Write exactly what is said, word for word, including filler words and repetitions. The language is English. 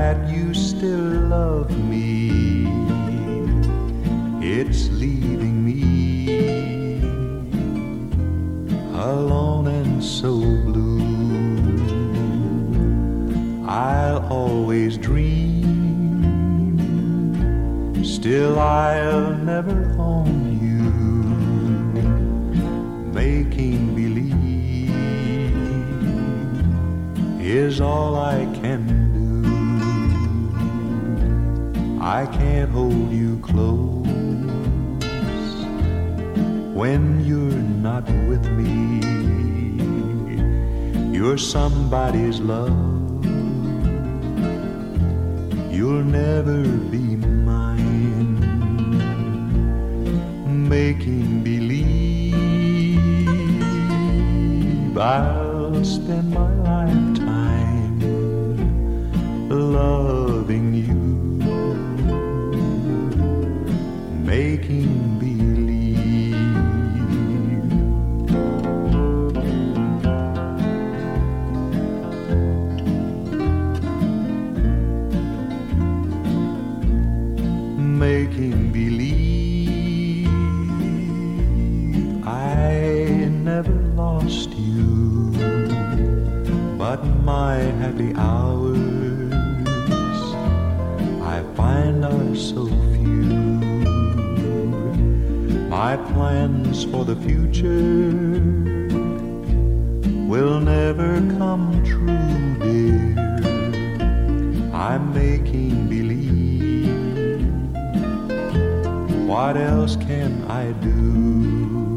that you still love me. It's leaving me alone and so blue. I'll always dream, still I'll never own you. Making believe is all I can do. I can't hold you close when you're not with me. You're somebody's love. You'll never be mine. Making believe I'll spend my lifetime loving you. Making making believe I never lost you, but my happy hours I find are so few. My plans for the future will never come true, dear. I'm making believe. What else can I do?